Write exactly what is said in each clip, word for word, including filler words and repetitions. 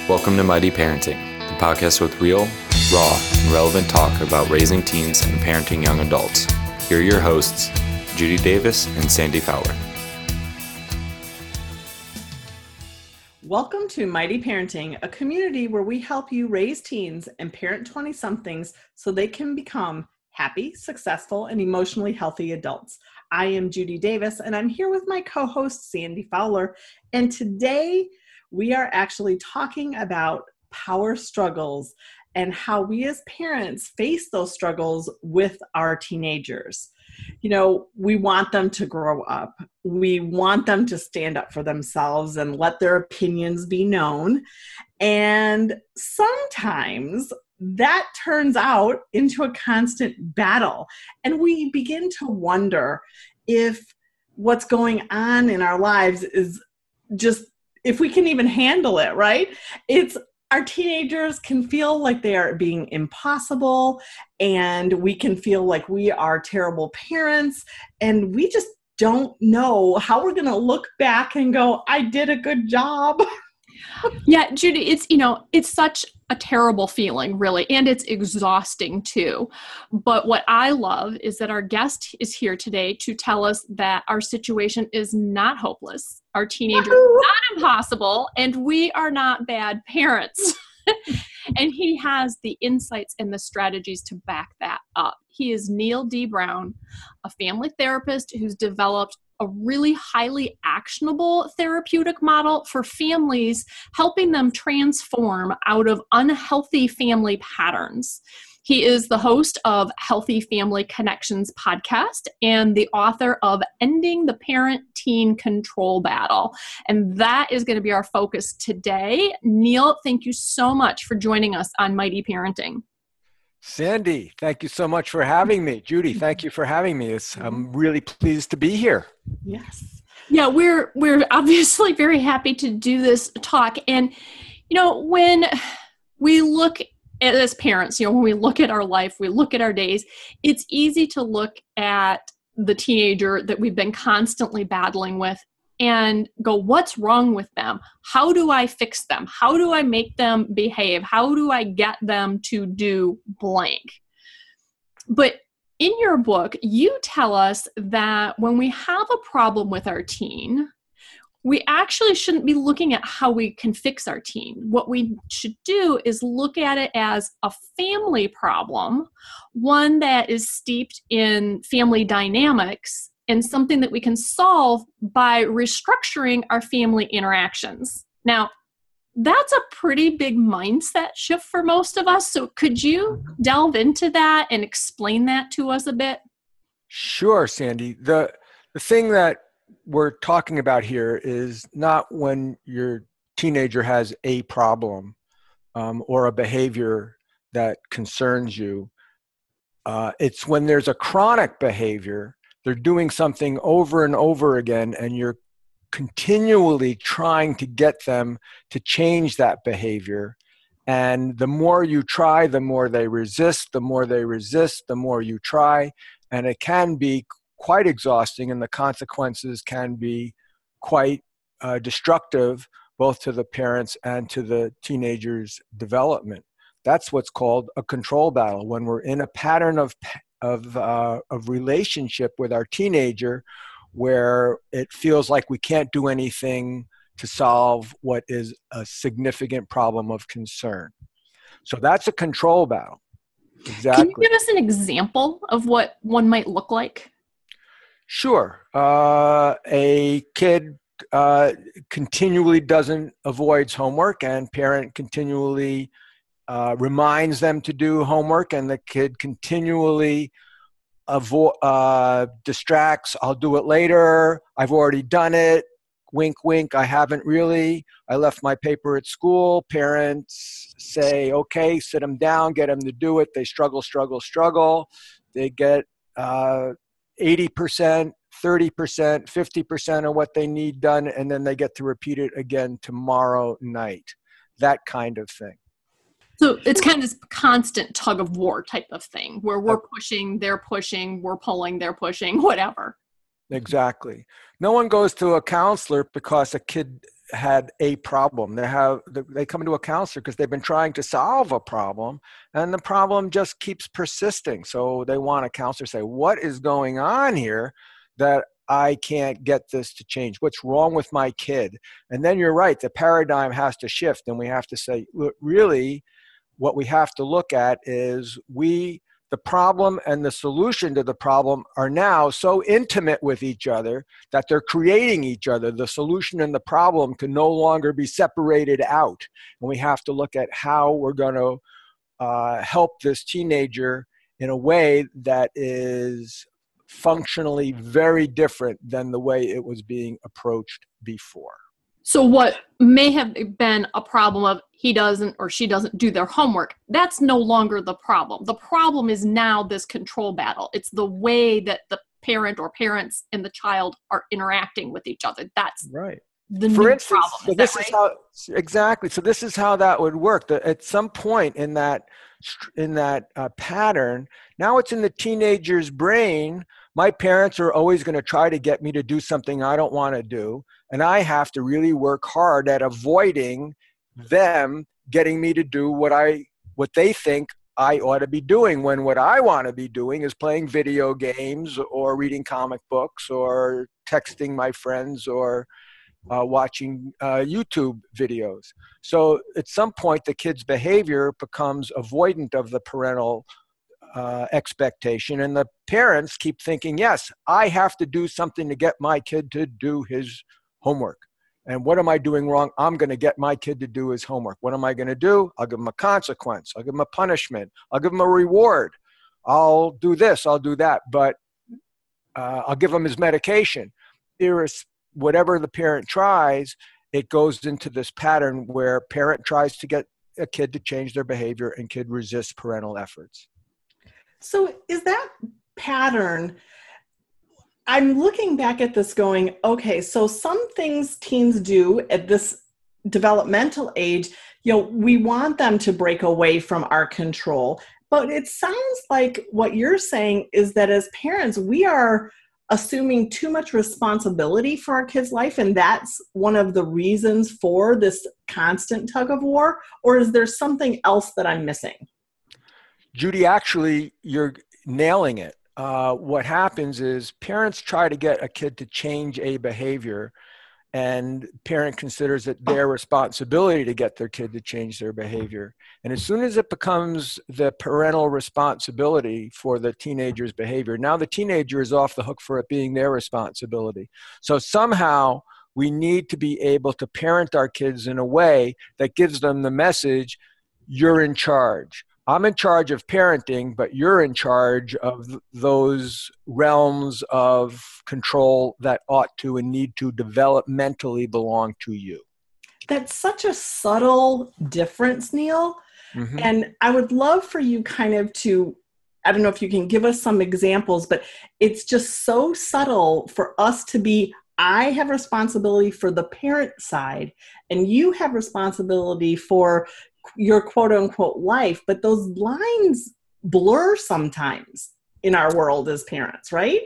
Welcome to Mighty Parenting, the podcast with real, raw, and relevant talk about raising teens and parenting young adults. Here are your hosts, Judy Davis and Sandy Fowler. Welcome to Mighty Parenting, a community where we help you raise teens and parent twenty-somethings so they can become happy, successful, and emotionally healthy adults. I am Judy Davis, and I'm here with my co-host, Sandy Fowler, and today we are actually talking about power struggles and how we as parents face those struggles with our teenagers. You know, we want them to grow up. We want them to stand up for themselves and let their opinions be known. And sometimes that turns out into a constant battle. And we begin to wonder if what's going on in our lives is just, if we can even handle it, right? It's our teenagers can feel like they are being impossible, and we can feel like we are terrible parents, and we just don't know how we're going to look back and go, I did a good job. Yeah, Judy, it's, you know, it's such a terrible feeling, really, and it's exhausting too. But what I love is that our guest is here today to tell us that our situation is not hopeless, our teenager is not impossible, and we are not bad parents. And he has the insights and the strategies to back that up. He is Neil D. Brown, a family therapist who's developed a really highly actionable therapeutic model for families, helping them transform out of unhealthy family patterns. He is the host of Healthy Family Connections podcast and the author of Ending the Parent-Teen Control Battle. And that is going to be our focus today. Neil, thank you so much for joining us on Mighty Parenting. Sandy, thank you so much for having me. Judy, thank you for having me. It's, I'm really pleased to be here. Yes. Yeah, we're we're obviously very happy to do this talk. And, you know, when we look at, as parents, you know, when we look at our life, we look at our days, it's easy to look at the teenager that we've been constantly battling with and go, what's wrong with them? How do I fix them? How do I make them behave? How do I get them to do blank? But in your book, you tell us that when we have a problem with our teen, we actually shouldn't be looking at how we can fix our teen. What we should do is look at it as a family problem, one that is steeped in family dynamics, and something that we can solve by restructuring our family interactions. Now, that's a pretty big mindset shift for most of us. So could you delve into that and explain that to us a bit? Sure, Sandy. The, the thing that we're talking about here is not when your teenager has a problem um, or a behavior that concerns you. Uh, it's when there's a chronic behavior. They're doing something over and over again, and you're continually trying to get them to change that behavior. And the more you try, the more they resist, the more they resist, the more you try. And it can be quite exhausting, and the consequences can be quite uh, destructive, both to the parents and to the teenager's development. That's what's called a control battle. When we're in a pattern of of uh, of relationship with our teenager where it feels like we can't do anything to solve what is a significant problem of concern. So that's a control battle. Exactly. Can you give us an example of what one might look like? Sure. Uh, a kid uh, continually doesn't avoids homework, and parent continually Uh, reminds them to do homework, and the kid continually avo- uh, distracts. I'll do it later. I've already done it. Wink, wink. I haven't really. I left my paper at school. Parents say, okay, sit them down, get them to do it. They struggle, struggle, struggle. They get uh, eighty percent, thirty percent, fifty percent of what they need done, and then they get to repeat it again tomorrow night. That kind of thing. So it's kind of this constant tug of war type of thing where we're pushing, they're pushing, we're pulling, they're pushing, whatever. Exactly. No one goes to a counselor because a kid had a problem. They have they come to a counselor because they've been trying to solve a problem, and the problem just keeps persisting. So they want a counselor to say, what is going on here that I can't get this to change? What's wrong with my kid? And then you're right, the paradigm has to shift, and we have to say, look, really, what we have to look at is we, the problem and the solution to the problem are now so intimate with each other that they're creating each other. The solution and the problem can no longer be separated out. And we have to look at how we're going to uh, help this teenager in a way that is functionally very different than the way it was being approached before. So what may have been a problem of he doesn't or she doesn't do their homework, that's no longer the problem. The problem is now this control battle. It's the way that the parent or parents and the child are interacting with each other. That's right. The For new instance, problem. so Is this that is right? how exactly. So this is how that would work. That at some point in that in that uh, pattern, now it's in the teenager's brain. My parents are always going to try to get me to do something I don't want to do, and I have to really work hard at avoiding them getting me to do what I what they think I ought to be doing, when what I want to be doing is playing video games or reading comic books or texting my friends or Uh, watching uh, YouTube videos. So at some point, the kid's behavior becomes avoidant of the parental uh, expectation, and the parents keep thinking, yes, I have to do something to get my kid to do his homework. And what am I doing wrong? I'm going to get my kid to do his homework. What am I going to do? I'll give him a consequence. I'll give him a punishment. I'll give him a reward. I'll do this. I'll do that. But uh, I'll give him his medication. Irres- Whatever the parent tries, it goes into this pattern where parent tries to get a kid to change their behavior and kid resists parental efforts. So is that pattern, I'm looking back at this going, okay, so some things teens do at this developmental age, you know, we want them to break away from our control. But it sounds like what you're saying is that as parents, we are assuming too much responsibility for our kids' life, and that's one of the reasons for this constant tug of war? Or is there something else that I'm missing? Judy, actually, you're nailing it. Uh, what happens is parents try to get a kid to change a behavior, and parent considers it their responsibility to get their kid to change their behavior. And as soon as it becomes the parental responsibility for the teenager's behavior, now the teenager is off the hook for it being their responsibility. So somehow we need to be able to parent our kids in a way that gives them the message, you're in charge. I'm in charge of parenting, but you're in charge of th- those realms of control that ought to and need to developmentally belong to you. That's such a subtle difference, Neil. Mm-hmm. And I would love for you kind of to, I don't know if you can give us some examples, but it's just so subtle for us to be, I have responsibility for the parent side, and you have responsibility for your quote unquote life, but those lines blur sometimes in our world as parents, right?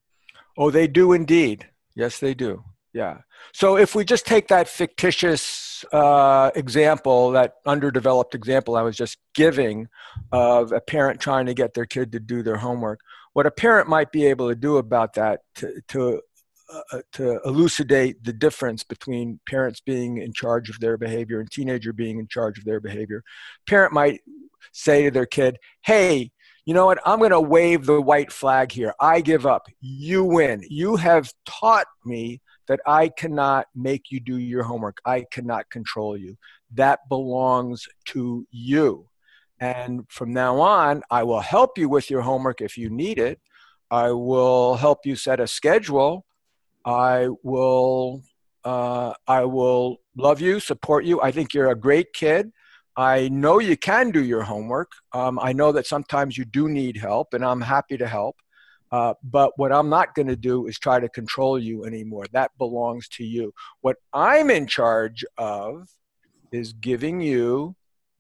Oh, they do indeed. Yes, they do. Yeah. So if we just take that fictitious uh, example, that underdeveloped example I was just giving of a parent trying to get their kid to do their homework, what a parent might be able to do about that to, to Uh, to elucidate the difference between parents being in charge of their behavior and teenager being in charge of their behavior. Parent might say to their kid, hey, you know what, I'm going to wave the white flag here. I give up. You win. You have taught me that I cannot make you do your homework. I cannot control you. That belongs to you. And from now on, I will help you with your homework if you need it. I will help you set a schedule. I will, uh, I will love you, support you. I think you're a great kid. I know you can do your homework. Um, I know that sometimes you do need help, and I'm happy to help. Uh, but what I'm not going to do is try to control you anymore. That belongs to you. What I'm in charge of is giving you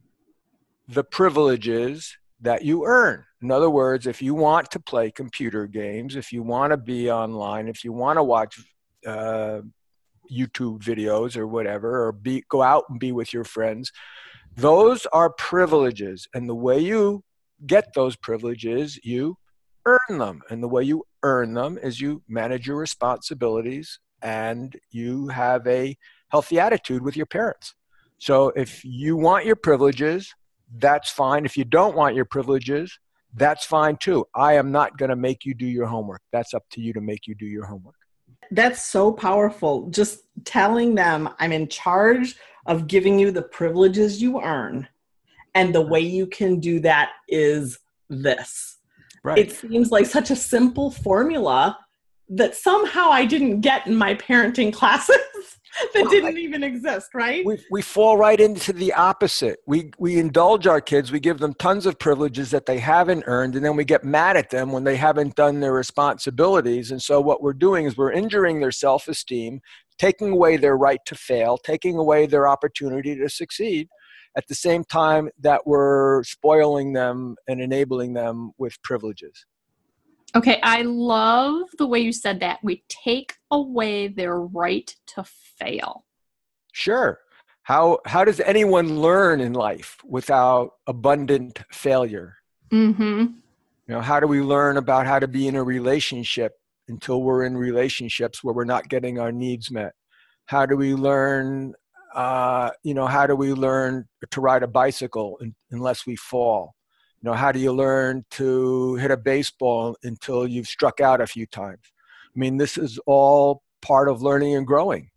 the privileges that you earn. In other words, if you want to play computer games, if you want to be online, if you want to watch uh, YouTube videos or whatever, or be, go out and be with your friends. Those are privileges. And the way you get those privileges, you earn them. And the way you earn them is you manage your responsibilities and you have a healthy attitude with your parents. So if you want your privileges, that's fine. If you don't want your privileges, that's fine too. I am not going to make you do your homework. That's up to you to make you do your homework. That's so powerful. Just telling them I'm in charge of giving you the privileges you earn. And the way you can do that is this. Right. It seems like such a simple formula that somehow I didn't get in my parenting classes that well, didn't I, even exist, right? We we fall right into the opposite. We we indulge our kids. We give them tons of privileges that they haven't earned, and then we get mad at them when they haven't done their responsibilities. And so what we're doing is we're injuring their self-esteem, taking away their right to fail, taking away their opportunity to succeed, at the same time that we're spoiling them and enabling them with privileges. Okay, I love the way you said that. We take away their right to fail. Sure. How how does anyone learn in life without abundant failure? Mm-hmm. You know, how do we learn about how to be in a relationship until we're in relationships where we're not getting our needs met? How do we learn, uh, you know, how do we learn to ride a bicycle in, unless we fall? You know, how do you learn to hit a baseball until you've struck out a few times? I mean, this is all part of learning and growing.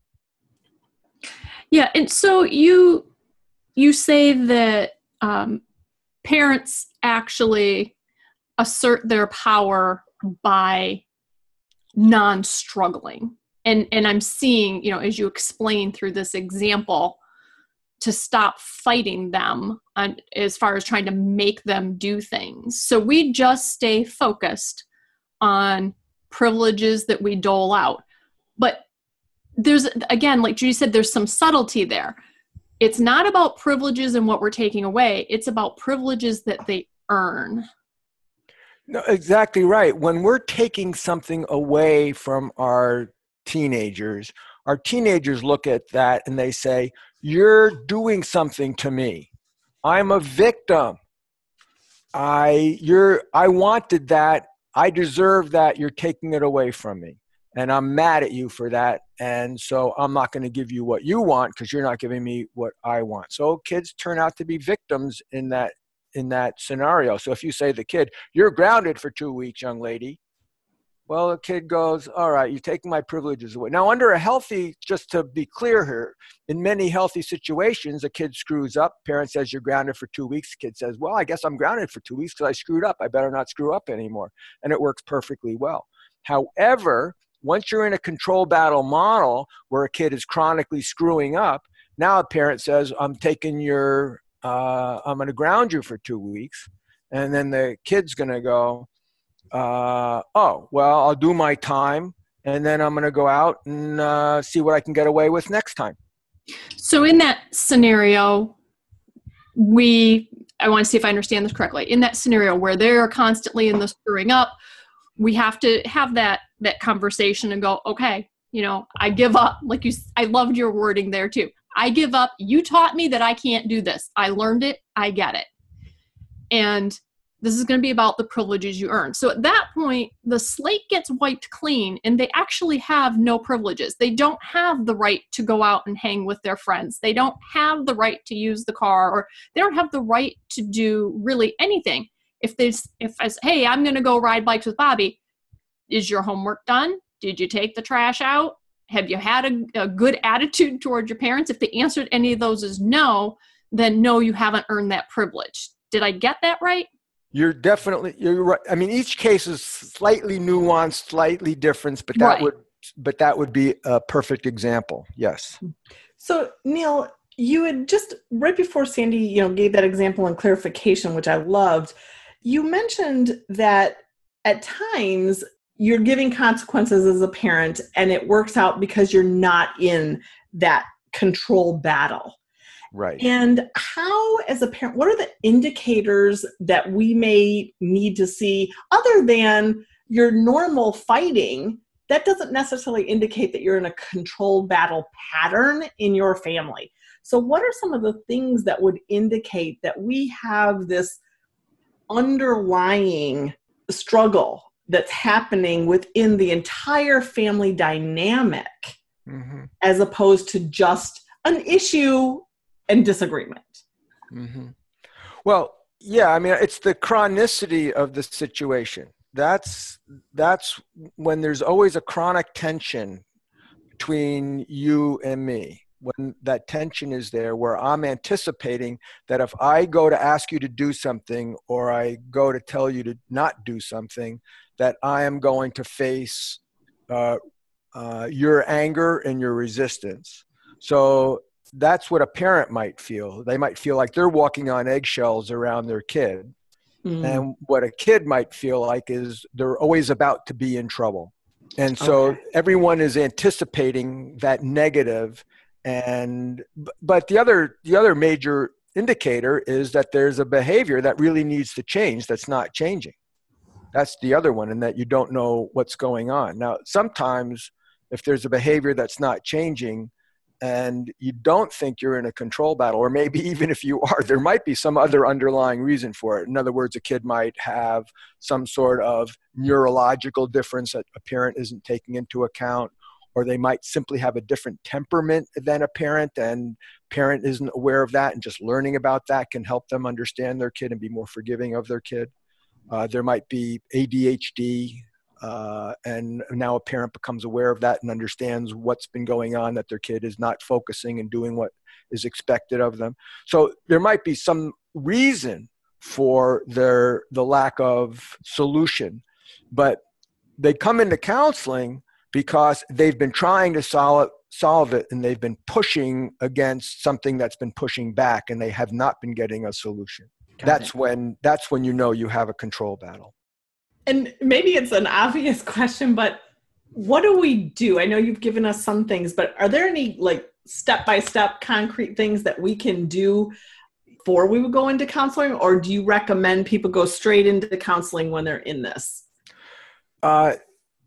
Yeah, and so you you say that um, parents actually assert their power by non-struggling, and and I'm seeing, you know, as you explain through this example, to stop fighting them on, as far as trying to make them do things. So we just stay focused on privileges that we dole out. But there's, again, like Judy said, there's some subtlety there. It's not about privileges and what we're taking away. It's about privileges that they earn. No, exactly right. When we're taking something away from our teenagers, our teenagers look at that and they say, you're doing something to me. I'm a victim. I you're I wanted that. I deserve that. You're taking it away from me. And I'm mad at you for that. And so I'm not going to give you what you want because you're not giving me what I want. So kids turn out to be victims in that in that scenario. So if you say to the kid, you're grounded for two weeks, young lady. Well, the kid goes, all right, you're taking my privileges away. Now, under a healthy, just to be clear here, in many healthy situations, a kid screws up. Parent says, you're grounded for two weeks. The kid says, well, I guess I'm grounded for two weeks because I screwed up. I better not screw up anymore. And it works perfectly well. However, once you're in a control battle model where a kid is chronically screwing up, now a parent says, I'm taking your, uh, I'm going to ground you for two weeks. And then the kid's going to go, Uh, oh, well, I'll do my time, and then I'm going to go out and uh, see what I can get away with next time. So in that scenario, we, I want to see if I understand this correctly. In that scenario where they're constantly in the screwing up, we have to have that, that conversation and go, okay, you know, I give up. Like you, I loved your wording there too. I give up. You taught me that I can't do this. I learned it. I get it. And this is going to be about the privileges you earn. So at that point, the slate gets wiped clean and they actually have no privileges. They don't have the right to go out and hang with their friends. They don't have the right to use the car, or they don't have the right to do really anything. If there's, if I say, hey, I'm going to go ride bikes with Bobby, is your homework done? Did you take the trash out? Have you had a, a good attitude towards your parents? If the answer to any of those is no, then no, you haven't earned that privilege. Did I get that right? You're definitely, you're right. I mean, each case is slightly nuanced, slightly different, but that Right. would, but that would be a perfect example. Yes. So Neil, you had just right before Sandy, you know, gave that example and clarification, which I loved. You mentioned that at times you're giving consequences as a parent and it works out because you're not in that control battle. Right. And how, as a parent, what are the indicators that we may need to see other than your normal fighting that doesn't necessarily indicate that you're in a control battle pattern in your family. So what are some of the things that would indicate that we have this underlying struggle that's happening within the entire family dynamic, mm-hmm. as opposed to just an issue and disagreement? Mm-hmm. Well, yeah, I mean, it's the chronicity of the situation. That's that's when there's always a chronic tension between you and me. When that tension is there, where I'm anticipating that if I go to ask you to do something, or I go to tell you to not do something, that I am going to face uh, uh, your anger and your resistance. So that's what a parent might feel. They might feel like they're walking on eggshells around their kid. Mm. And what a kid might feel like is they're always about to be in trouble. And so okay. everyone is anticipating that negative. And but the other the other major indicator is that there's a behavior that really needs to change that's not changing. That's the other one, and that you don't know what's going on. Now, sometimes if there's a behavior that's not changing and you don't think you're in a control battle, or maybe even if you are, there might be some other underlying reason for it. In other words, a kid might have some sort of neurological difference that a parent isn't taking into account, or they might simply have a different temperament than a parent, and parent isn't aware of that, and just learning about that can help them understand their kid and be more forgiving of their kid. Uh, there might be A D H D, uh, and now a parent becomes aware of that and understands what's been going on, that their kid is not focusing and doing what is expected of them. So there might be some reason for their the lack of solution, but they come into counseling because they've been trying to solve it, solve it, and they've been pushing against something that's been pushing back, and they have not been getting a solution. Got that's it. when that's when you know you have a control battle. And maybe it's an obvious question, but what do we do? I know you've given us some things, but are there any like step-by-step concrete things that we can do before we would go into counseling, or do you recommend people go straight into the counseling when they're in this? Uh,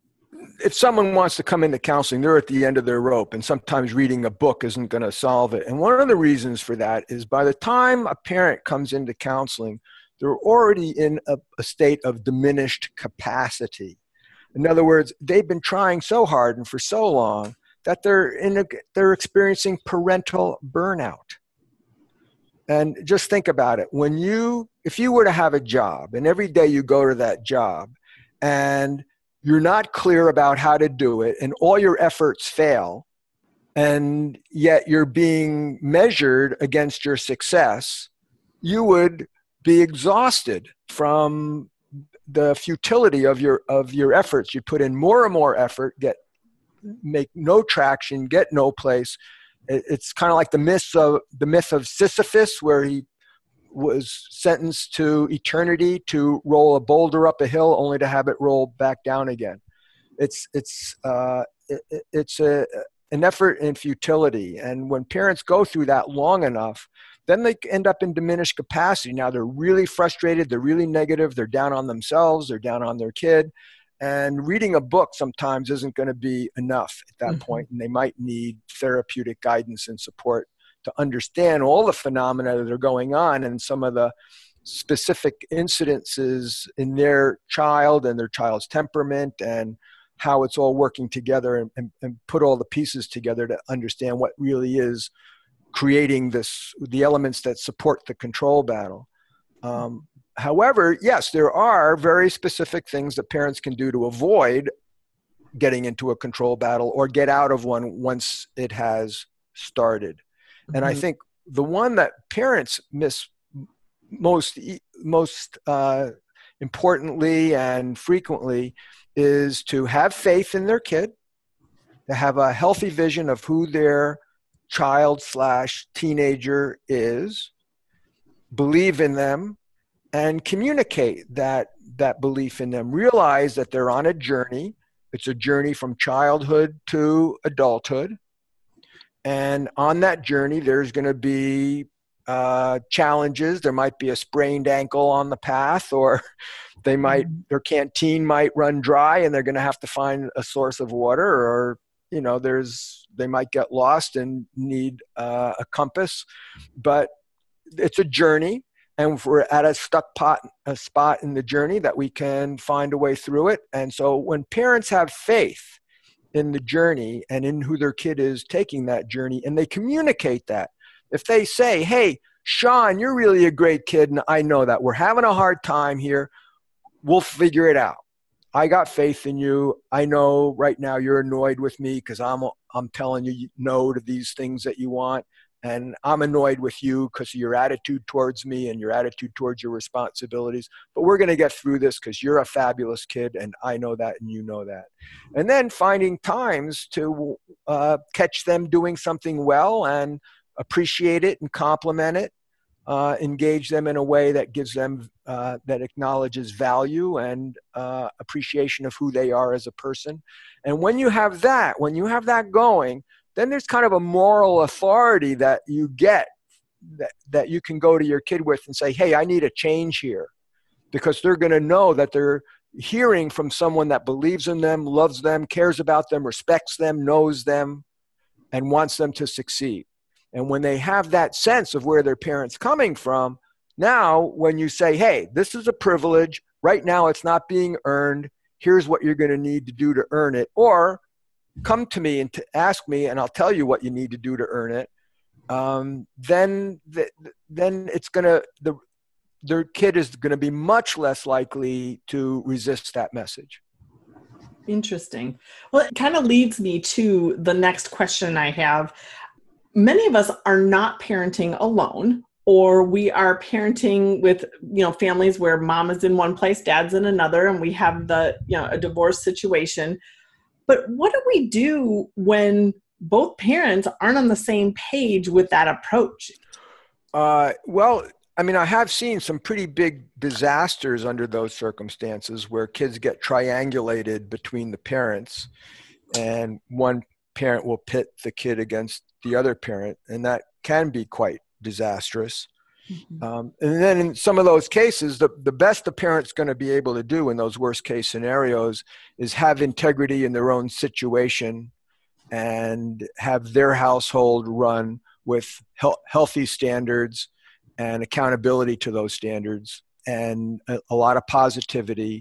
if someone wants to come into counseling, they're at the end of their rope, and sometimes reading a book isn't going to solve it. And one of the reasons for that is by the time a parent comes into counseling, they're already in a, a state of diminished capacity. In other words, they've been trying so hard and for so long that they're in a, they're experiencing parental burnout. And just think about it. When you, if you were to have a job, and every day you go to that job, and you're not clear about how to do it, and all your efforts fail, and yet you're being measured against your success, you would be exhausted from the futility of your of your efforts. You put in more and more effort, get make no traction, get no place. It's kind of like the myth of the myth of Sisyphus, where he was sentenced to eternity to roll a boulder up a hill only to have it roll back down again. It's it's uh, it, it's a an effort in futility, and when parents go through that long enough, then they end up in diminished capacity. Now they're really frustrated, they're really negative, they're down on themselves, they're down on their kid, and reading a book sometimes isn't going to be enough at that mm-hmm. point, and they might need therapeutic guidance and support to understand all the phenomena that are going on and some of the specific incidences in their child and their child's temperament and how it's all working together, and, and, and put all the pieces together to understand what really is creating this, the elements that support the control battle. Um, however, yes, there are very specific things that parents can do to avoid getting into a control battle or get out of one once it has started. And I think the one that parents miss most, most uh, importantly and frequently is to have faith in their kid, to have a healthy vision of who their child slash teenager is, believe in them, and communicate that, that belief in them. Realize that they're on a journey. It's a journey from childhood to adulthood. And on that journey, there's going to be uh, challenges. There might be a sprained ankle on the path, or they might, their canteen might run dry and they're going to have to find a source of water, or, you know, there's, they might get lost and need uh, a compass, but it's a journey. And if we're at a stuck pot, a spot in the journey, that we can find a way through it. And so when parents have faith in the journey and in who their kid is taking that journey, and they communicate that, if they say, hey, Sean, you're really a great kid, and I know that we're having a hard time here, we'll figure it out. I got faith in you. I know right now you're annoyed with me because I'm I'm telling you no to these things that you want. And I'm annoyed with you because of your attitude towards me and your attitude towards your responsibilities. But we're going to get through this because you're a fabulous kid, and I know that, and you know that. And then finding times to uh, catch them doing something well and appreciate it and compliment it. Uh, engage them in a way that gives them, uh, that acknowledges value and uh, appreciation of who they are as a person. And when you have that, when you have that going, then there's kind of a moral authority that you get that, that you can go to your kid with and say, hey, I need a change here, because they're going to know that they're hearing from someone that believes in them, loves them, cares about them, respects them, knows them, and wants them to succeed. And when they have that sense of where their parent's coming from, now when you say, hey, this is a privilege, right now it's not being earned, here's what you're going to need to do to earn it, or come to me and to ask me and I'll tell you what you need to do to earn it, um, then the, then it's going to, the their kid is going to be much less likely to resist that message. Interesting. Well, it kind of leads me to the next question I have. Many of us are not parenting alone, or we are parenting with, you know, families where mom is in one place, dad's in another, and we have the, you know, a divorce situation. But what do we do when both parents aren't on the same page with that approach? Uh, well, I mean, I have seen some pretty big disasters under those circumstances where kids get triangulated between the parents, and one parent will pit the kid against the other parent, and that can be quite disastrous. Mm-hmm. Um, and then in some of those cases, the, the best the parent's going to be able to do in those worst case scenarios is have integrity in their own situation and have their household run with he- healthy standards and accountability to those standards, and a, a lot of positivity.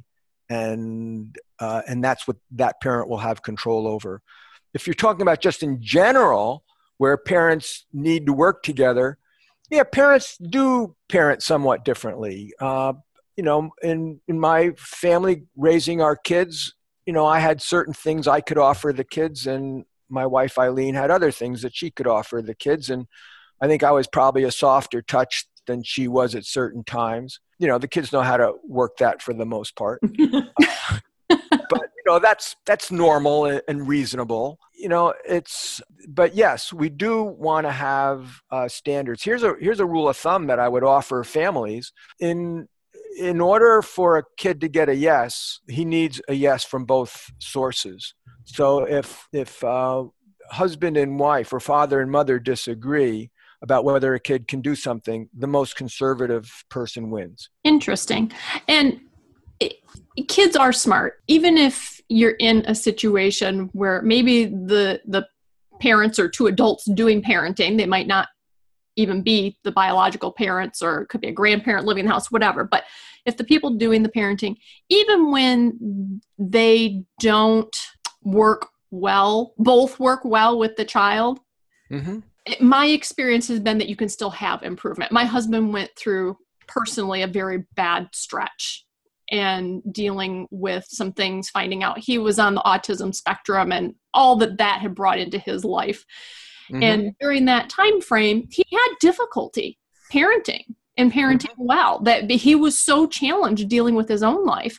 And, uh, and that's what that parent will have control over. If you're talking about just in general, where parents need to work together, yeah, parents do parent somewhat differently. Uh, you know, in, in my family, raising our kids, you know, I had certain things I could offer the kids, and my wife, Eileen, had other things that she could offer the kids. And I think I was probably a softer touch than she was at certain times. You know, the kids know how to work that for the most part. uh, but, you know, that's, that's normal and reasonable. You know, it's, but yes, we do want to have uh, standards. Here's a, here's a rule of thumb that I would offer families. In, in order for a kid to get a yes, he needs a yes from both sources. So if, if uh, husband and wife or father and mother disagree about whether a kid can do something, the most conservative person wins. Interesting. And it, kids are smart. Even if you're in a situation where maybe the the parents are two adults doing parenting, they might not even be the biological parents, or it could be a grandparent living in the house, whatever. But if the people doing the parenting, even when they don't work well, both work well with the child, mm-hmm. it, my experience has been that you can still have improvement. My husband went through personally a very bad stretch and dealing with some things, finding out he was on the autism spectrum and all that that had brought into his life. Mm-hmm. And during that time frame, he had difficulty parenting and parenting mm-hmm. well, that he was so challenged dealing with his own life.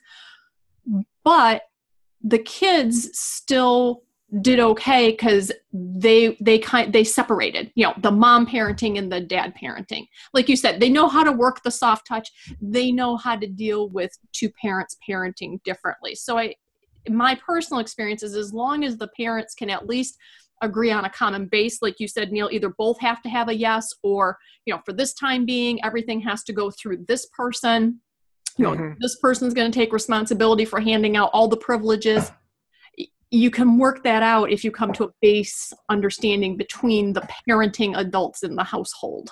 But the kids still did okay because they they kind they separated, you know, the mom parenting and the dad parenting. Like you said, they know how to work the soft touch. They know how to deal with two parents parenting differently. So I, my personal experience is, as long as the parents can at least agree on a common base. Like you said, Neil, either both have to have a yes, or, you know, for this time being, everything has to go through this person. You know, mm-hmm. this person's going to take responsibility for handing out all the privileges. You can work that out if you come to a base understanding between the parenting adults in the household.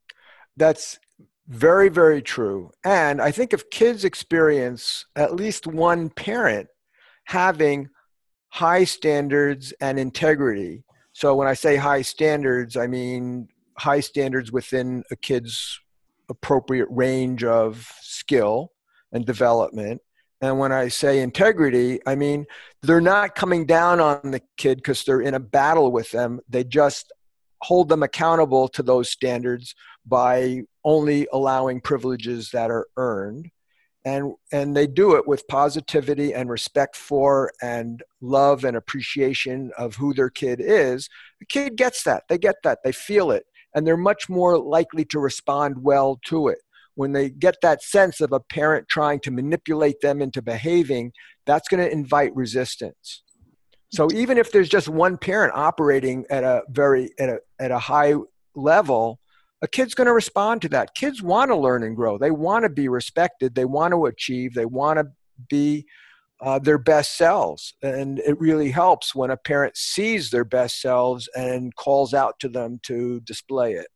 That's very, very true. And I think if kids experience at least one parent having high standards and integrity, so when I say high standards, I mean high standards within a kid's appropriate range of skill and development. And when I say integrity, I mean they're not coming down on the kid because they're in a battle with them. They just hold them accountable to those standards by only allowing privileges that are earned. And, and they do it with positivity and respect for and love and appreciation of who their kid is. The kid gets that. They get that. They feel it. And they're much more likely to respond well to it. When they get that sense of a parent trying to manipulate them into behaving, that's going to invite resistance. So even if there's just one parent operating at a very at a at a high level, a kid's going to respond to that. Kids want to learn and grow. They want to be respected. They want to achieve. They want to be uh, their best selves. And it really helps when a parent sees their best selves and calls out to them to display it.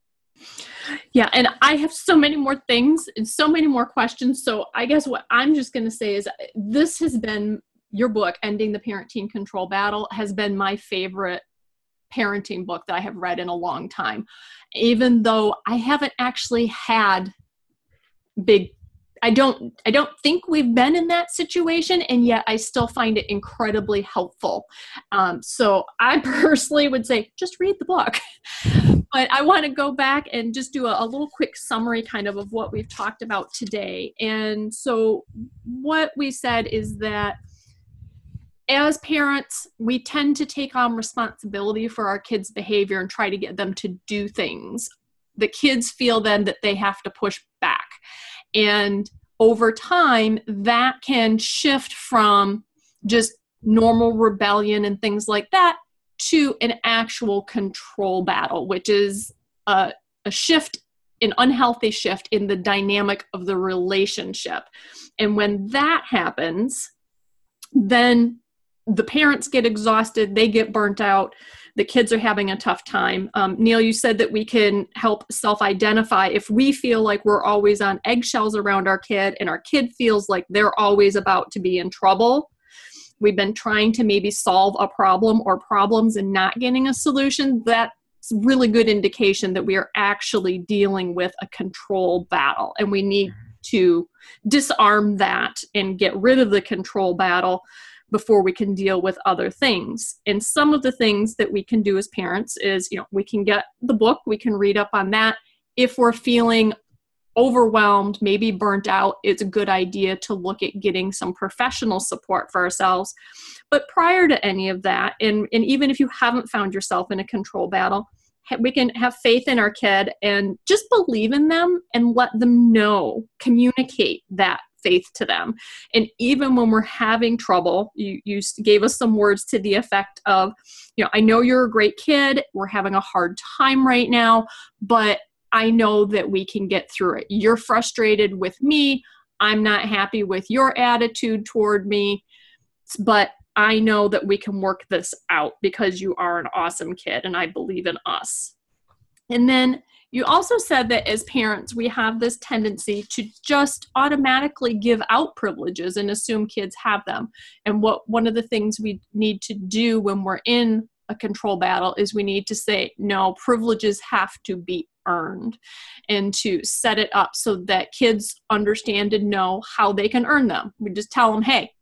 Yeah, and I have so many more things and so many more questions. So I guess what I'm just going to say is this has been, your book, Ending the Parent-Teen Control Battle, has been my favorite parenting book that I have read in a long time. Even though I haven't actually had big, I don't, I don't think we've been in that situation, and yet I still find it incredibly helpful. Um, so I personally would say, just read the book. But I want to go back and just do a, a little quick summary kind of of what we've talked about today. And so what we said is that as parents, we tend to take on responsibility for our kids' behavior and try to get them to do things. The kids feel then that they have to push back. And over time, that can shift from just normal rebellion and things like that to an actual control battle, which is a, a shift, an unhealthy shift in the dynamic of the relationship. And when that happens, then the parents get exhausted, they get burnt out, the kids are having a tough time. Um, Neil, you said that we can help self-identify if we feel like we're always on eggshells around our kid and our kid feels like they're always about to be in trouble. We've been trying to maybe solve a problem or problems and not getting a solution. That's a really good indication that we are actually dealing with a control battle, and we need to disarm that and get rid of the control battle before we can deal with other things. And some of the things that we can do as parents is, you know, we can get the book, we can read up on that. If we're feeling overwhelmed, maybe burnt out, it's a good idea to look at getting some professional support for ourselves. But prior to any of that, and, and even if you haven't found yourself in a control battle, we can have faith in our kid and just believe in them and let them know, communicate that faith to them. And even when we're having trouble, you, you gave us some words to the effect of, you know, I know you're a great kid, we're having a hard time right now, but I know that we can get through it. You're frustrated with me. I'm not happy with your attitude toward me, but I know that we can work this out because you are an awesome kid and I believe in us. And then you also said that as parents, we have this tendency to just automatically give out privileges and assume kids have them. And what one of the things we need to do when we're in a control battle is we need to say, no, privileges have to be earned, and to set it up so that kids understand and know how they can earn them. We just tell them, hey,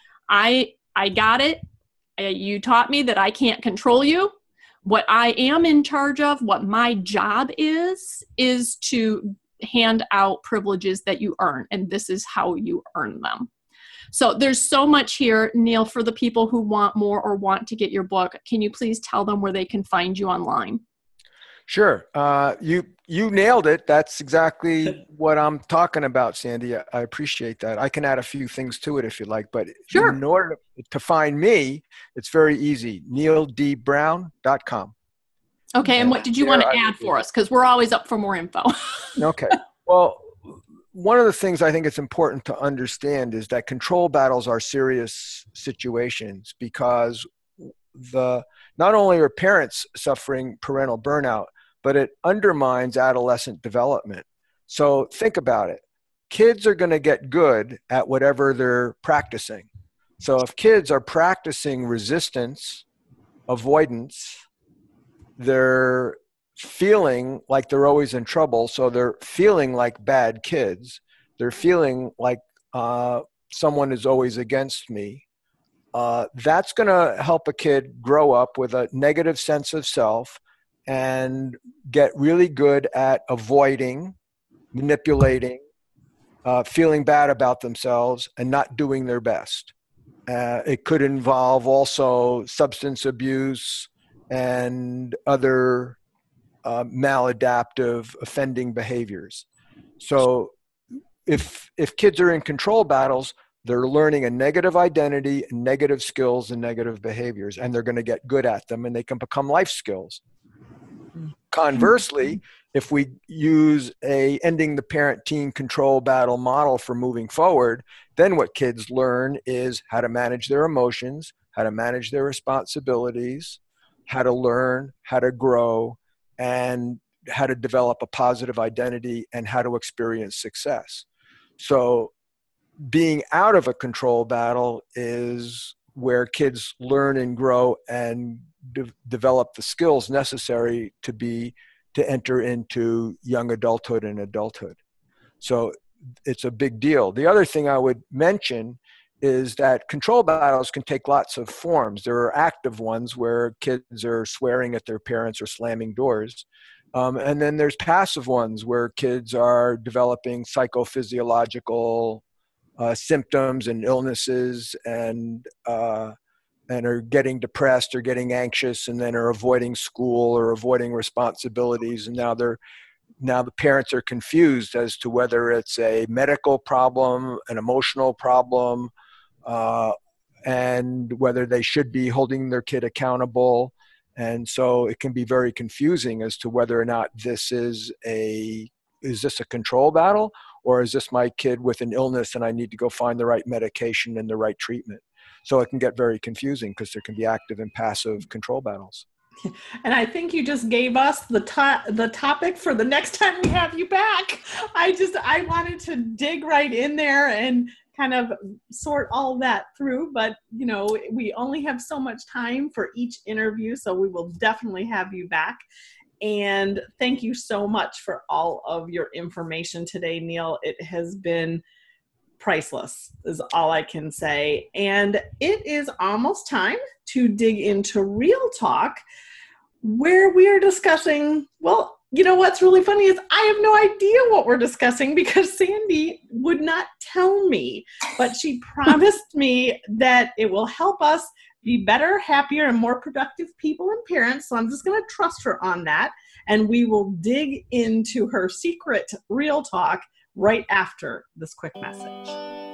I I got it. You taught me that I can't control you. What I am in charge of, what my job is, is to hand out privileges that you earn, and this is how you earn them. So there's so much here. Neil, for the people who want more or want to get your book, can you please tell them where they can find you online? Sure. Uh, you you nailed it. That's exactly what I'm talking about, Sandy. I, I appreciate that. I can add a few things to it if you like, but Sure. in order to, to find me, it's very easy. neil d brown dot com. Okay, and, and what did you want to add for us? Because we're always up for more info. Okay. Well, one of the things I think it's important to understand is that control battles are serious situations because the not only are parents suffering parental burnout, but it undermines adolescent development. So think about it. Kids are going to get good at whatever they're practicing. So if kids are practicing resistance, avoidance, they're feeling like they're always in trouble. So they're feeling like bad kids. They're feeling like uh, someone is always against me. Uh, that's going to help a kid grow up with a negative sense of self and get really good at avoiding, manipulating, uh, feeling bad about themselves, and not doing their best. Uh, it could involve also substance abuse and other uh, maladaptive, offending behaviors. So if if kids are in control battles, they're learning a negative identity, negative skills, and negative behaviors, and they're going to get good at them, and they can become life skills. Conversely, if we use a ending the parent-teen control battle model for moving forward, then what kids learn is how to manage their emotions, how to manage their responsibilities, how to learn, how to grow, and how to develop a positive identity, and how to experience success. So being out of a control battle is where kids learn and grow and de- develop the skills necessary to be to enter into young adulthood and adulthood. So it's a big deal. The other thing I would mention is that control battles can take lots of forms. There are active ones where kids are swearing at their parents or slamming doors. Um, and then there's passive ones where kids are developing psychophysiological uh, symptoms and illnesses and uh, and are getting depressed or getting anxious and then are avoiding school or avoiding responsibilities. And now they're now the parents are confused as to whether it's a medical problem, an emotional problem, uh, and whether they should be holding their kid accountable. And so it can be very confusing as to whether or not this is a, is this a control battle, or is this my kid with an illness and I need to go find the right medication and the right treatment? So it can get very confusing because there can be active and passive control battles. And I think you just gave us the to- the topic for the next time we have you back. I just, I wanted to dig right in there and kind of sort all that through, but you know, we only have so much time for each interview, so we will definitely have you back. And thank you so much for all of your information today, Neil. It has been priceless, is all I can say. And it is almost time to dig into Real Talk, where we are discussing, well, you know what's really funny is I have no idea what we're discussing because Sandy would not tell me, but she promised me that it will help us be better, happier, and more productive people and parents. So I'm just going to trust her on that. And we will dig into her secret Real Talk right after this quick message.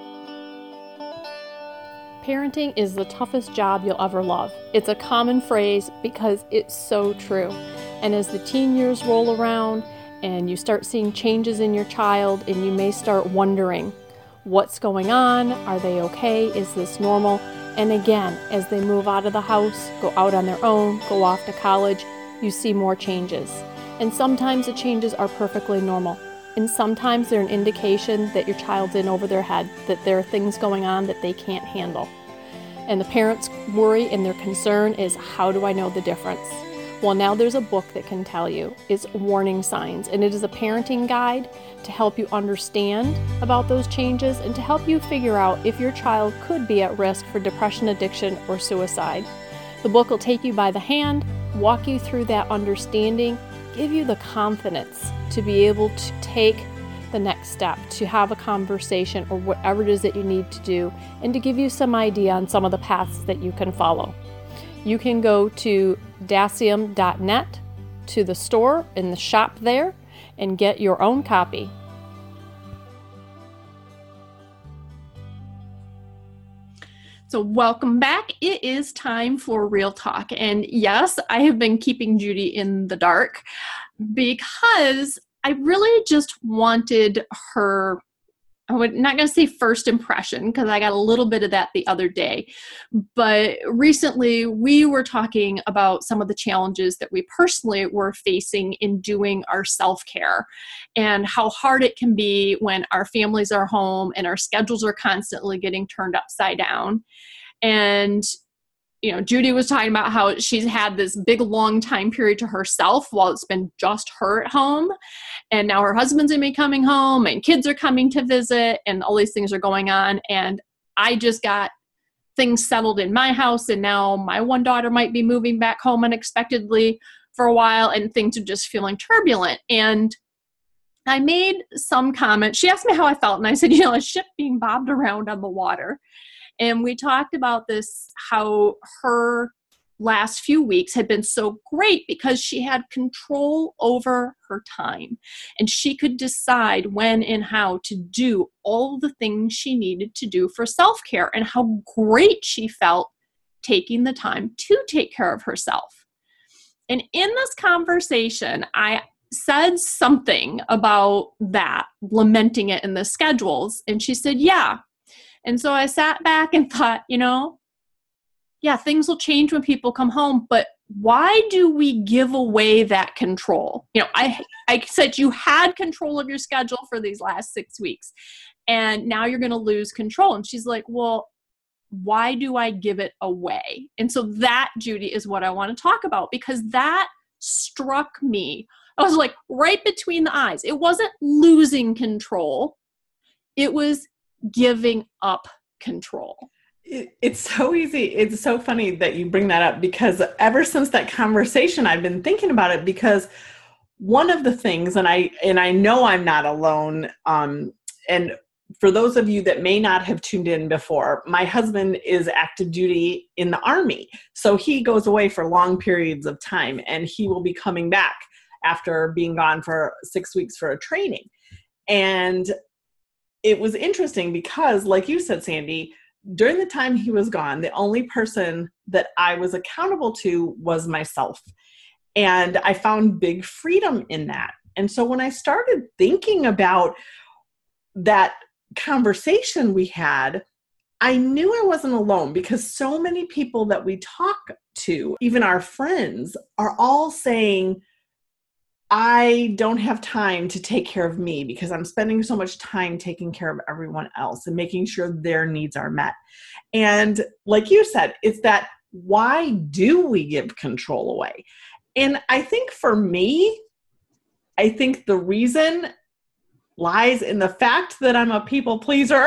Parenting is the toughest job you'll ever love. It's a common phrase because it's so true. And as the teen years roll around and you start seeing changes in your child and you may start wondering, what's going on? Are they okay? Is this normal? And again, as they move out of the house, go out on their own, go off to college, you see more changes. And sometimes the changes are perfectly normal. And sometimes they're an indication that your child's in over their head, that there are things going on that they can't handle. And the parents' worry and their concern is, how do I know the difference? Well, now there's a book that can tell you. It's Warning Signs, and it is a parenting guide to help you understand about those changes and to help you figure out if your child could be at risk for depression, addiction, or suicide. The book will take you by the hand, walk you through that understanding, give you the confidence to be able to take the next step, to have a conversation or whatever it is that you need to do, and to give you some idea on some of the paths that you can follow. You can go to dacium dot net to the store in the shop there and get your own copy. So welcome back. It is time for Real Talk. And yes, I have been keeping Judy in the dark because I really just wanted her, I'm not going to say first impression because I got a little bit of that the other day. But recently we were talking about some of the challenges that we personally were facing in doing our self-care and how hard it can be when our families are home and our schedules are constantly getting turned upside down. And you know, Judy was talking about how she's had this big, long time period to herself while it's been just her at home. And now her husband's going to be coming home and kids are coming to visit and all these things are going on. And I just got things settled in my house. And now my one daughter might be moving back home unexpectedly for a while and things are just feeling turbulent. And I made some comment. She asked me how I felt. And I said, you know, a ship being bobbed around on the water. And we talked about this, how her last few weeks had been so great because she had control over her time and she could decide when and how to do all the things she needed to do for self-care and how great she felt taking the time to take care of herself. And in this conversation, I said something about that, lamenting it in the schedules. And she said, yeah. And so I sat back and thought, you know, yeah, things will change when people come home, but why do we give away that control? You know, I I said you had control of your schedule for these last six weeks, and now you're going to lose control. And she's like, well, why do I give it away? And so that, Judy, is what I want to talk about because that struck me. I was like right between the eyes. It wasn't losing control. It was giving up control. It, it's so easy. It's so funny that you bring that up because ever since that conversation, I've been thinking about it because one of the things, and I, and I know I'm not alone. Um, and for those of you that may not have tuned in before, my husband is active duty in the Army. So he goes away for long periods of time and he will be coming back after being gone for six weeks for a training. And it was interesting because, like you said, Sandy, during the time he was gone, the only person that I was accountable to was myself. And I found big freedom in that. And so when I started thinking about that conversation we had, I knew I wasn't alone because so many people that we talk to, even our friends, are all saying, I don't have time to take care of me because I'm spending so much time taking care of everyone else and making sure their needs are met. And like you said, it's that why do we give control away? And I think for me, I think the reason lies in the fact that I'm a people pleaser.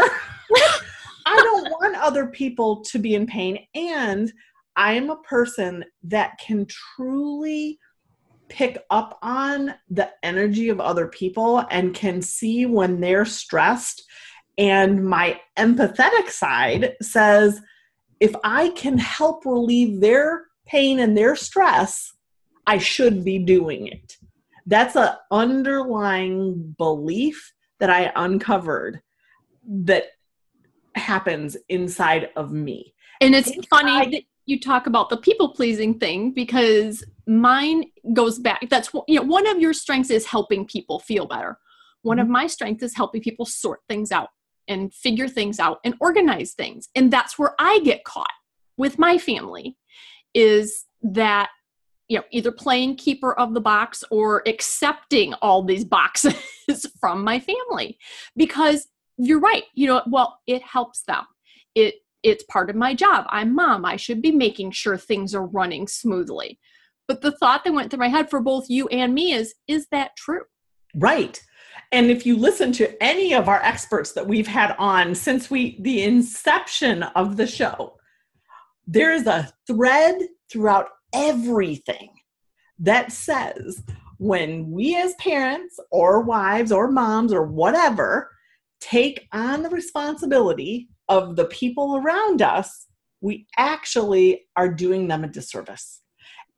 I don't want other people to be in pain. And I am a person that can truly pick up on the energy of other people and can see when they're stressed. And my empathetic side says, if I can help relieve their pain and their stress, I should be doing it. That's an underlying belief that I uncovered that happens inside of me. And it's inside- funny that you talk about the people-pleasing thing because mine goes back. That's, you know, one of your strengths is helping people feel better. One mm-hmm. of my strengths is helping people sort things out and figure things out and organize things. And that's where I get caught with my family is that, you know, either playing keeper of the box or accepting all these boxes from my family because you're right. You know, well, it helps them. It, It's part of my job. I'm mom. I should be making sure things are running smoothly. But the thought that went through my head for both you and me is, is that true? Right. And if you listen to any of our experts that we've had on since we the inception of the show, there is a thread throughout everything that says when we as parents or wives or moms or whatever take on the responsibility of the people around us, we actually are doing them a disservice.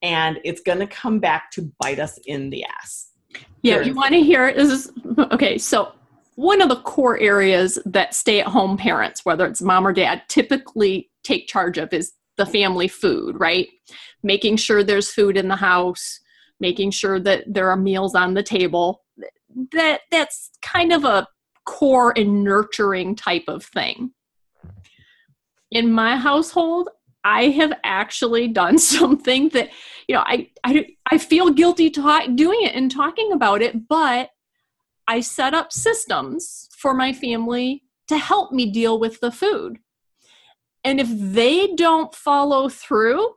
and it's going to come back to bite us in the ass. Yeah, you want to hear this is okay. So one of the core areas that stay-at-home parents, whether it's mom or dad, typically take charge of is the family food, right? Making sure there's food in the house, making sure that there are meals on the table. That that's kind of a core and nurturing type of thing. In my household, I have actually done something that, you know, I I, I feel guilty ta- doing it and talking about it, but I set up systems for my family to help me deal with the food. And if they don't follow through,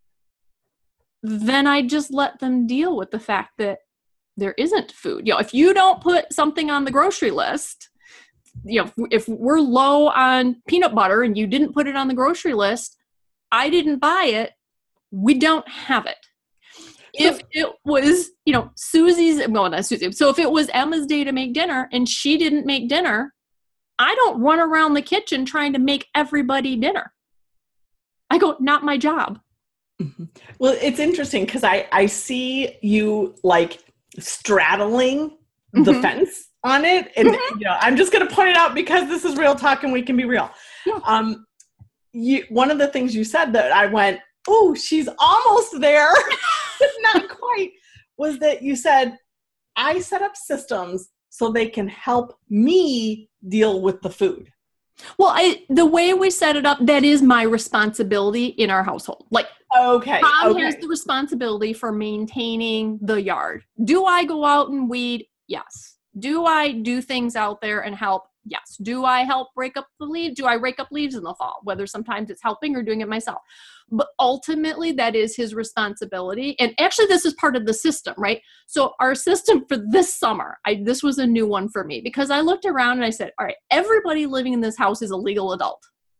then I just let them deal with the fact that there isn't food. You know, if you don't put something on the grocery list, you know, if we're low on peanut butter and you didn't put it on the grocery list, I didn't buy it, we don't have it. If it was, you know, Susie's, well, not Susie. So if it was Emma's day to make dinner and she didn't make dinner, I don't run around the kitchen trying to make everybody dinner. I go, not my job. Mm-hmm. Well, it's interesting because I, I see you like straddling mm-hmm. the fence on it. And, mm-hmm. you know, I'm just going to point it out because this is real talk and we can be real. Yeah. Um, you, one of the things you said that I went, oh, she's almost there. Not quite, was that you said, I set up systems so they can help me deal with the food. Well, I the way we set it up, that is my responsibility in our household. Like, okay, Tom okay. has the responsibility for maintaining the yard. Do I go out and weed? Yes. Do I do things out there and help? Yes. Do I help rake up the leaves? Do I rake up leaves in the fall? Whether sometimes it's helping or doing it myself. But ultimately, that is his responsibility. And actually, this is part of the system, right? So our system for this summer, I, this was a new one for me because I looked around and I said, all right, everybody living in this house is a legal adult.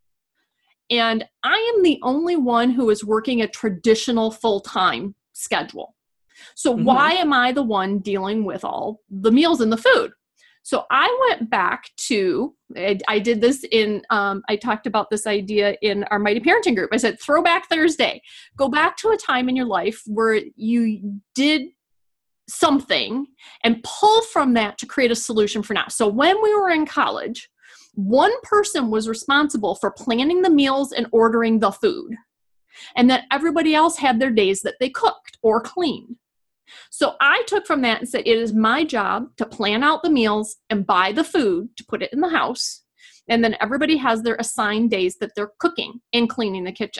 And I am the only one who is working a traditional full-time schedule. So mm-hmm. why am I the one dealing with all the meals and the food? So I went back to, I, I did this in, um, I talked about this idea in our Mighty Parenting group. I said, Throwback Thursday. Go back to a time in your life where you did something and pull from that to create a solution for now. So when we were in college, one person was responsible for planning the meals and ordering the food. And then everybody else had their days that they cooked or cleaned. So I took from that and said, it is my job to plan out the meals and buy the food to put it in the house. And then everybody has their assigned days that they're cooking and cleaning the kitchen.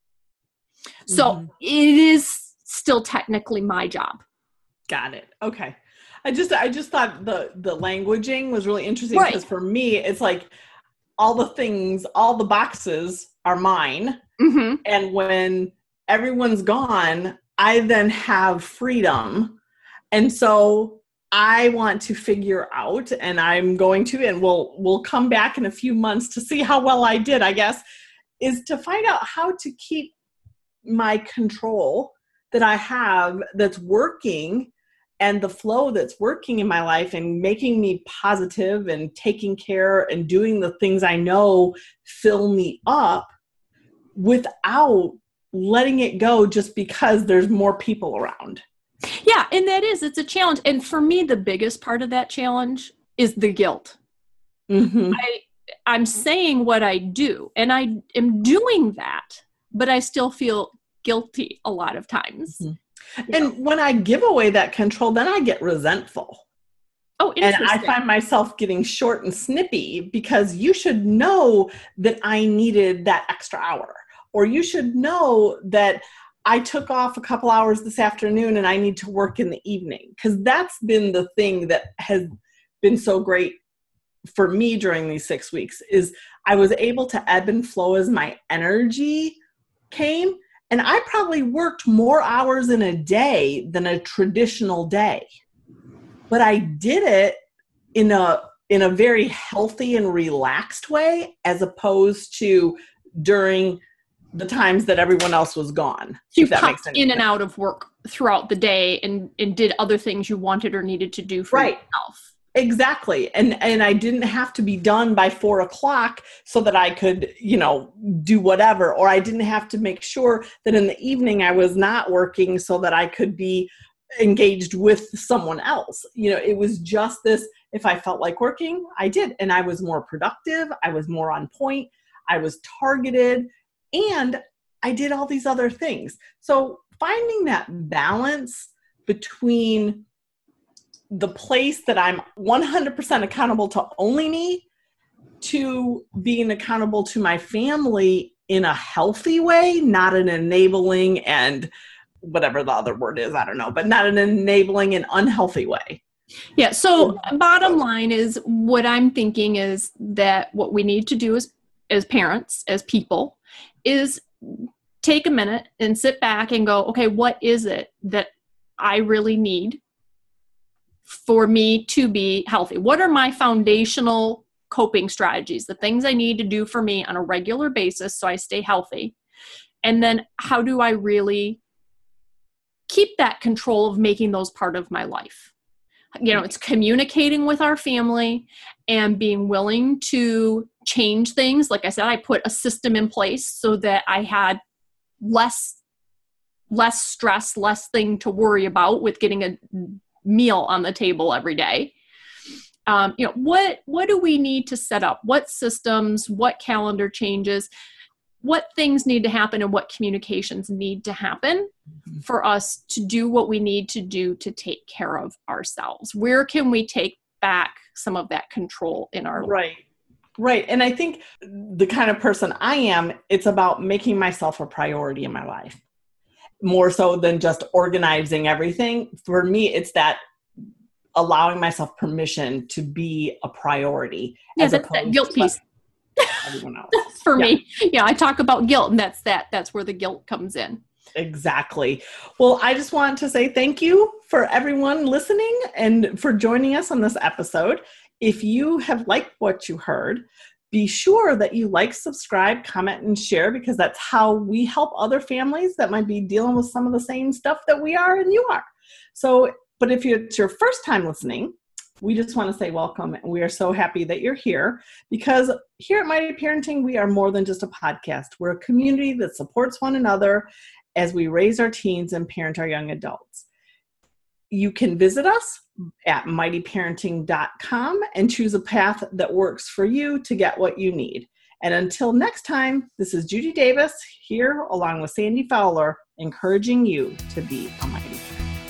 So mm-hmm. it is still technically my job. Got it. Okay. I just, I just thought the, the languaging was really interesting because right. for me, it's like all the things, all the boxes are mine. Mm-hmm. And when everyone's gone, I then have freedom. And so I want to figure out, and I'm going to, and we'll, we'll come back in a few months to see how well I did, I guess, is to find out how to keep my control that I have that's working and the flow that's working in my life and making me positive and taking care and doing the things I know fill me up without letting it go just because there's more people around. Yeah, and that is, it's a challenge. And for me, the biggest part of that challenge is the guilt. Mm-hmm. I, I'm saying what I do, and I am doing that, but I still feel guilty a lot of times. Mm-hmm. And know? When I give away that control, then I get resentful. Oh, interesting. And I find myself getting short and snippy because you should know that I needed that extra hour. Or you should know that I took off a couple hours this afternoon and I need to work in the evening. Because that's been the thing that has been so great for me during these six weeks is I was able to ebb and flow as my energy came. And I probably worked more hours in a day than a traditional day. But I did it in a in a very healthy and relaxed way as opposed to during the times that everyone else was gone. You popped in and out of work throughout the day and, and did other things you wanted or needed to do for right. yourself. Exactly. And and I didn't have to be done by four o'clock so that I could, you know, do whatever. Or I didn't have to make sure that in the evening I was not working so that I could be engaged with someone else. You know, it was just this, if I felt like working, I did. And I was more productive. I was more on point. I was targeted. And I did all these other things. So finding that balance between the place that I'm one hundred percent accountable to only me, to being accountable to my family in a healthy way, not an enabling and whatever the other word is, I don't know, but not an enabling and unhealthy way. Yeah. So bottom line is, what I'm thinking is that what we need to do as, as parents, as people, is take a minute and sit back and go, okay, what is it that I really need for me to be healthy? What are my foundational coping strategies, the things I need to do for me on a regular basis so I stay healthy? And then how do I really keep that control of making those part of my life? You know, it's communicating with our family and being willing to change things. Like I said, I put a system in place so that I had less, less stress, less thing to worry about with getting a meal on the table every day. Um, you know, what, what do we need to set up? What systems, what calendar changes, what things need to happen, and what communications need to happen for us to do what we need to do to take care of ourselves? Where can we take back some of that control in our life? Right. Right. And I think the kind of person I am, it's about making myself a priority in my life, more so than just organizing everything. For me, it's that allowing myself permission to be a priority. Yeah, that's that guilt piece. Everyone else. For yeah. me. Yeah, I talk about guilt, and that's that. That's where the guilt comes in. Exactly. Well, I just want to say thank you for everyone listening and for joining us on this episode. If you have liked what you heard, be sure that you like, subscribe, comment, and share, because that's how we help other families that might be dealing with some of the same stuff that we are and you are. So, but if it's your first time listening, we just want to say welcome. And we are so happy that you're here, because here at Mighty Parenting, we are more than just a podcast. We're a community that supports one another as we raise our teens and parent our young adults. You can visit us at mighty parenting dot com and choose a path that works for you to get what you need. And until next time, this is Judy Davis here along with Sandy Fowler, encouraging you to be a mighty parent.